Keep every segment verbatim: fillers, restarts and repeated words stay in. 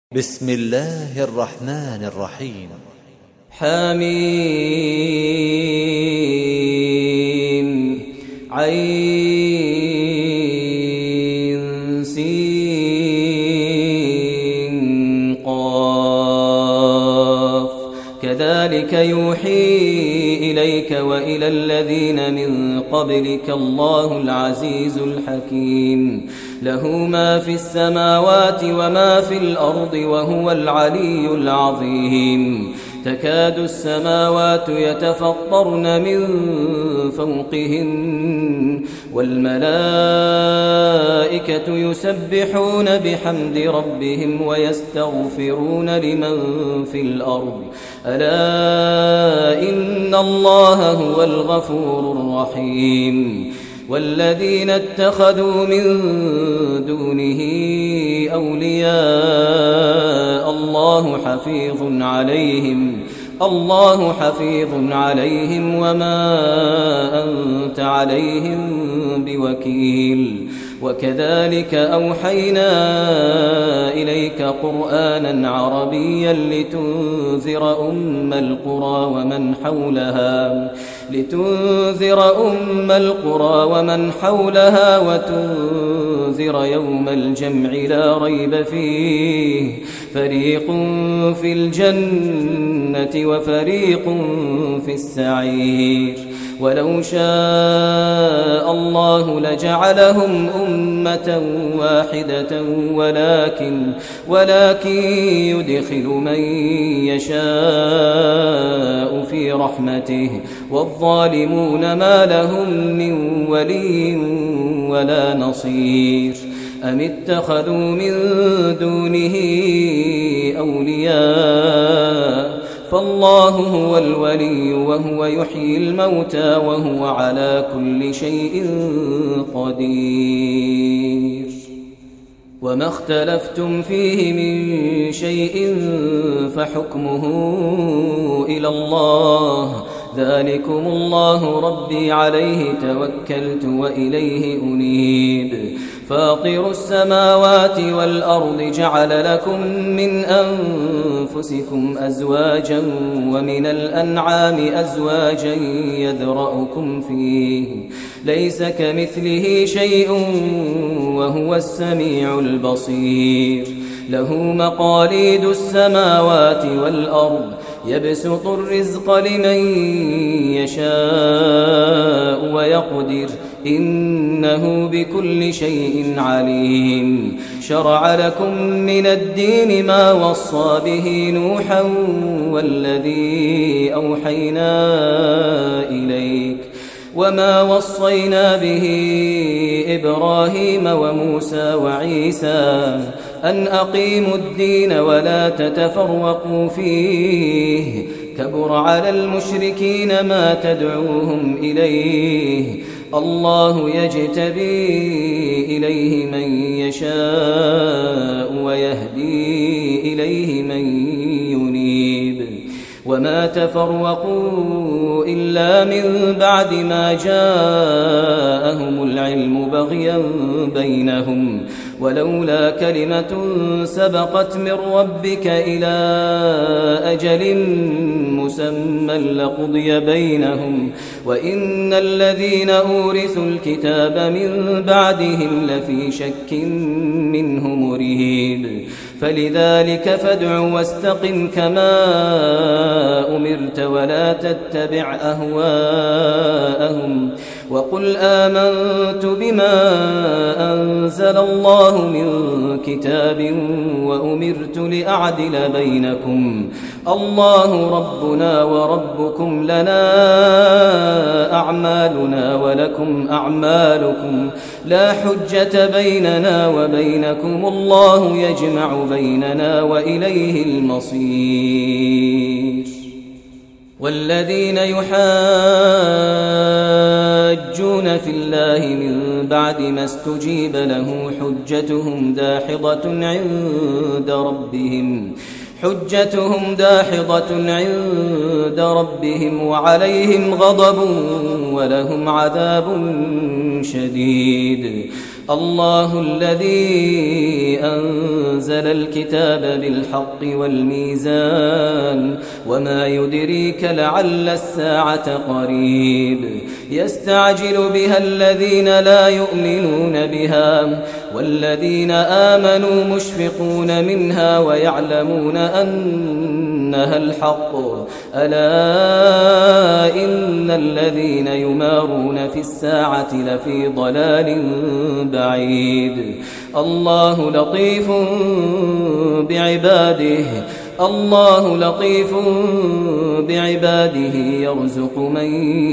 بسم الله الرحمن الرحيم. حميم عين سين قاف كذلك يوحي إليك وإلى الذين من قبلك الله العزيز الحكيم له ما في السماوات وما في الأرض وهو العلي العظيم تكاد السماوات يتفطرن من فوقهن والملائكة يسبحون بحمد ربهم ويستغفرون لمن في الأرض ألا إن الله هو الغفور الرحيم والذين اتخذوا من دونه أولياء الله حفيظ عليهم الله حفيظ عليهم وما أنت عليهم بوكيل وكذلك أوحينا إليك قرآنا عربيا لتنذر أم القرى ومن حولها لتنذر أم القرى ومن حولها وتنذر يوم الجمع لا ريب فيه فريق في الجنة وفريق في السعير ولو شاء الله لجعلهم أمة واحدة ولكن ولكن يدخل من يشاء في رحمته والظالمون ما لهم من ولي ولا نصير أم اتخذوا من دونه أولياء فالله هو الولي وهو يحيي الموتى وهو على كل شيء قدير وما اختلفتم فيه من شيء فحكمه إلى الله ذلكم الله ربي عليه توكلت وإليه أنيب فاطر السماوات والأرض جعل لكم من أنفسكم أزواجا ومن الأنعام أزواجا يذرأكم فيه ليس كمثله شيء وهو السميع البصير له مقاليد السماوات والأرض يبسط الرزق لمن يشاء ويقدر إنه بكل شيء عليم شرع لكم من الدين ما وصى به نوحا والذي أوحينا إليك وما وصينا به إبراهيم وموسى وعيسى أن أقيموا الدين ولا تتفرقوا فيه كبر على المشركين ما تدعوهم إليه الله يجتبي إليه من يشاء ويهدي إليه من ينيب وما تفرقوا إلا من بعد ما جاءهم العلم بغيا بينهم ولولا كلمة سبقت من ربك إلى أجل مسمى لقضي بينهم وإن الذين أورثوا الكتاب من بعدهم لفي شك منه مريب فلذلك فادع واستقم كما أمرت ولا تتبع أهواءهم وقل آمنت بما أنزل الله من كتاب وأمرت لأعدل بينكم الله ربنا وربكم لنا أعمالنا ولكم أعمالكم لا حجة بيننا وبينكم الله يجمع بيننا وإليه المصير والذين يحاجون في الله من بعد ما استجيب له حجتهم داحضة عند ربهم حجتهم داحضة عند ربهم وعليهم غضب ولهم عذاب شديد الله الذي أنزل الكتاب بالحق والميزان وما يدريك لعل الساعة قريب يستعجل بها الذين لا يؤمنون بها والذين آمنوا مشفقون منها ويعلمون أنها الحق ألا إن الذين يمارون في الساعة لفي ضلال بعيد الله لطيف بعباده الله لطيف بعباده يرزق من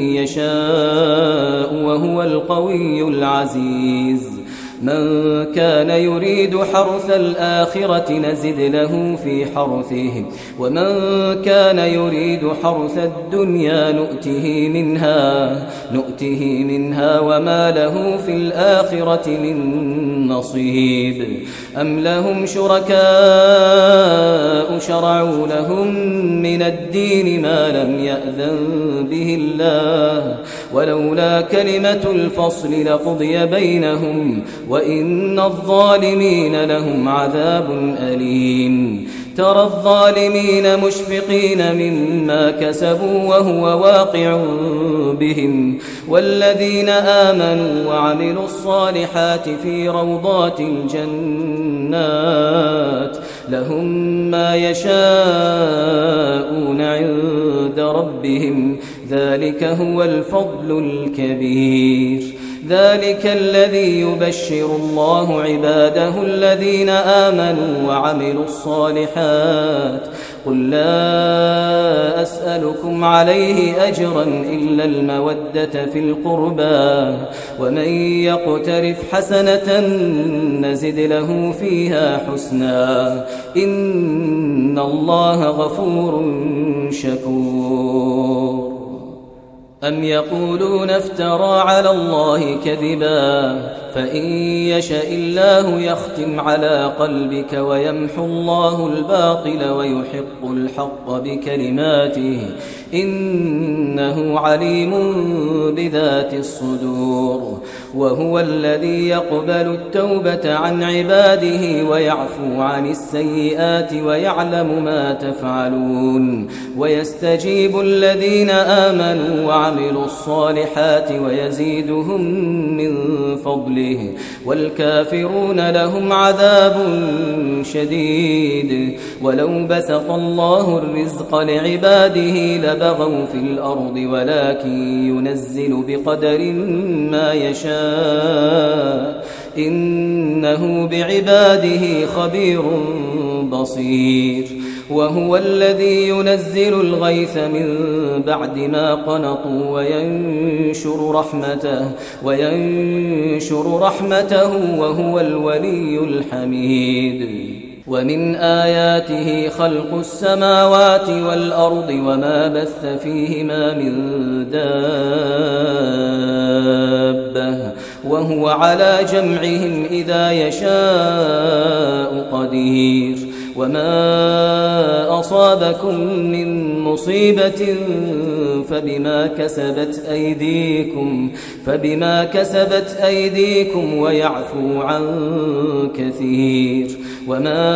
يشاء وهو القوي العزيز من كان يريد حرث الآخرة نزد له في حرثه ومن كان يريد حرث الدنيا نؤته منها نؤته منها وما له في الآخرة من نصيب أم لهم شركاء شرعوا لهم من الدين ما لم يأذن به الله ولولا كلمة الفصل لقضي بينهم وإن الظالمين لهم عذاب أليم ترى الظالمين مشفقين مما كسبوا وهو واقع بهم والذين آمنوا وعملوا الصالحات في روضات الجنات لهم ما يشاءون عند ربهم ذلك هو الفضل الكبير ذلك الذي يبشر الله عباده الذين آمنوا وعملوا الصالحات قل لا أسألكم عليه أجرا إلا المودة في القربى ومن يقترف حسنة نزد له فيها حسنا إن الله غفور شكور أم يقولون افترى على الله كذبا فإن يشاء الله يختم على قلبك ويمحو الله الباطل ويحق الحق بكلماته إنه عليم بذات الصدور وهو الذي يقبل التوبة عن عباده ويعفو عن السيئات ويعلم ما تفعلون ويستجيب الذين آمنوا وعملوا الصالحات ويزيدهم من فضله والكافرون لهم عذاب شديد ولو بسط الله الرزق لعباده لبغوا في الأرض ولكن ينزل بقدر ما يشاء إنه بعباده خبير بصير وهو الذي ينزل الغيث من بعد ما قنطوا وينشر رحمته وينشر رحمته وهو الولي الحميد ومن آياته خلق السماوات والأرض وما بث فيهما من دابة وهو على جمعهم إذا يشاء قدير وما أصابكم من مصيبة فبما كسبت أيديكم فبما كسبت أيديكم ويعفو عن كثير وما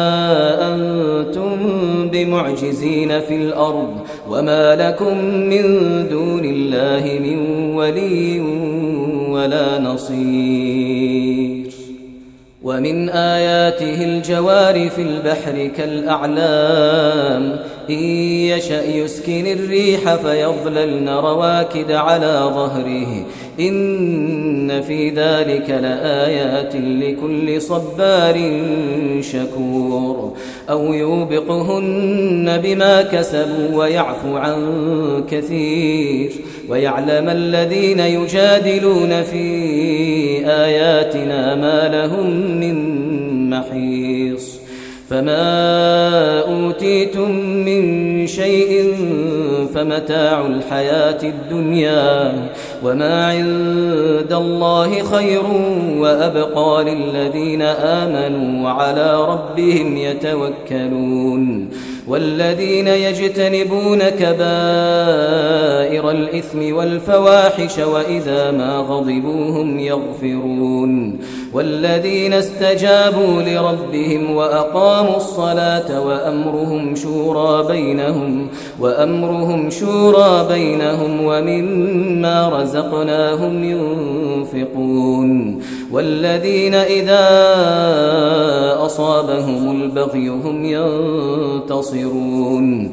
أنتم بمعجزين في الأرض وما لكم من دون الله من ولي ولا نصير ومن آياته الجوار في البحر كالأعلام إن يشأ يسكن الريح فيظللن رواكد على ظهره إن في ذلك لآيات لكل صبار شكور أو يوبقهن بما كسبوا ويعفو عن كثير ويعلم الذين يجادلون في آياتنا ما لهم من محيص فما أوتيتم من شيء فمتاع الحياة الدنيا وما عند الله خير وأبقى للذين آمنوا وعلى ربهم يتوكلون والذين يجتنبون كبائر الإثم والفواحش وإذا ما غضبوا هم يغفرون والذين استجابوا لربهم وأقاموا الصلاة وأمرهم شورى بينهم وأمرهم شورى بينهم ومما رزقناهم ينفقون والذين إذا أصابهم البغي هم ينتصرون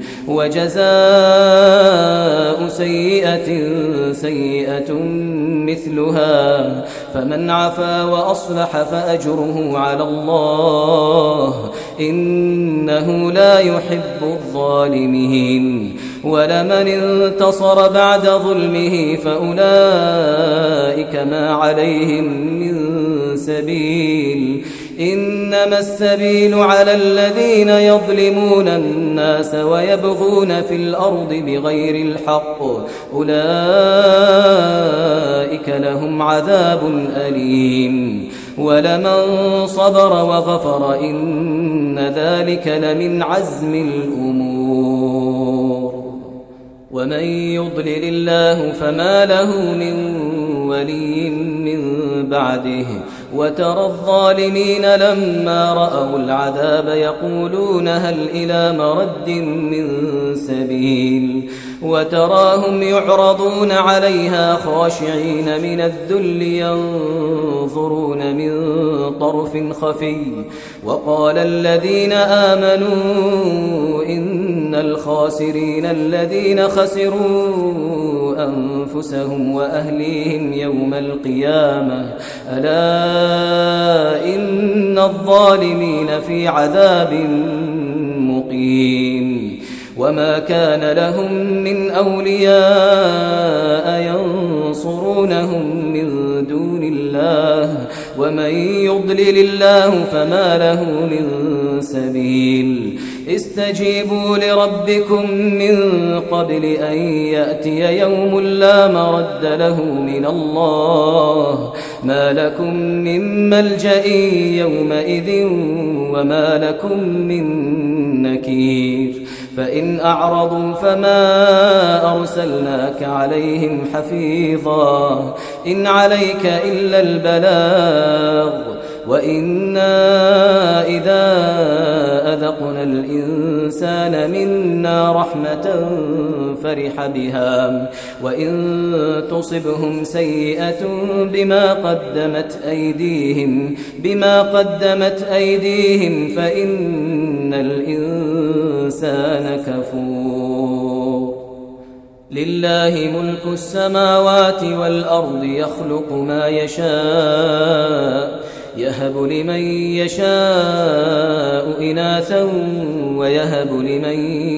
وجزاء سيئة سيئة مثلها فمن عفا وأصلح فأجره على الله إنه لا يحب الظالمين ولمن انتصر بعد ظلمه فأولئك ما عليهم من سبيل إنما السبيل على الذين يظلمون الناس ويبغون في الأرض بغير الحق أولئك لهم عذاب أليم ولمن صبر وغفر إن ذلك لمن عزم الأمور ومن يضلل الله فما له من ولي من بعده وترى الظالمين لما رأوا العذاب يقولون هل إلى مرد من سبيل وتراهم يعرضون عليها خاشعين من الذل ينظرون من طرف خفي وقال الذين آمنوا إن الخاسرين الذين خسروا أنفسهم وأهليهم يوم القيامة ألا إن الظالمين في عذاب مقيم وما كان لهم من أولياء ينصرونهم من دون الله ومن يضلل الله فما له من سبيل استجيبوا لربكم من قبل أن يأتي يوم لا مرد له من الله ما لكم من ملجأ يومئذ وما لكم من نكير فإن أعرضوا فما أرسلناك عليهم حفيظا إن عليك إلا البلاغ وإنا إذا أذقنا الإنسان منا رحمة فرح بها وإن تصبهم سيئة بما قدمت أيديهم بما قدمت أيديهم فإن الإنسان كفور لله ملك السماوات والأرض يخلق ما يشاء يهب لمن يشاء إناثا ويهب لمن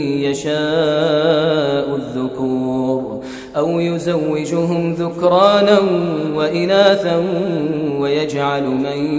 يشاء الذكور أو يزوجهم ذكرانا وإناثا ويجعل من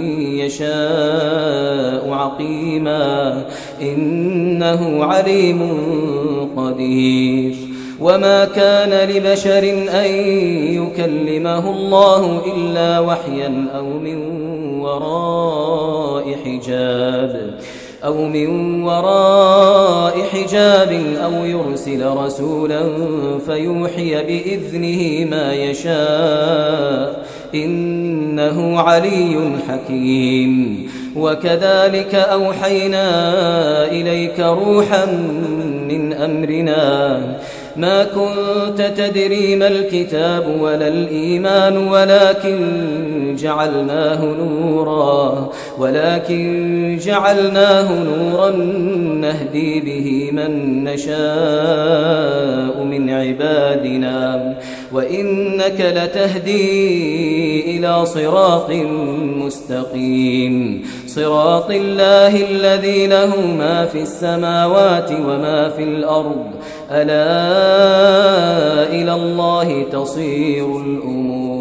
يشاء عقيما إنه عليم قدير وما كان لبشر أن يكلمه الله إلا وحيا أو من وراء حجاب أو من وراء حجاب أو يرسل رسولا فيوحي بإذنه ما يشاء إنه علي حكيم وكذلك أوحينا إليك روحا من أمرنا ما كنت تدري ما الكتاب ولا الإيمان ولكن جعلناه نورا ولكن جعلناه نورا نهدي به من نشاء من عبادنا وإنك لتهدي إلى صراط مستقيم صراط الله الذي له ما في السماوات وما في الأرض ألا إلى الله تصير الأمور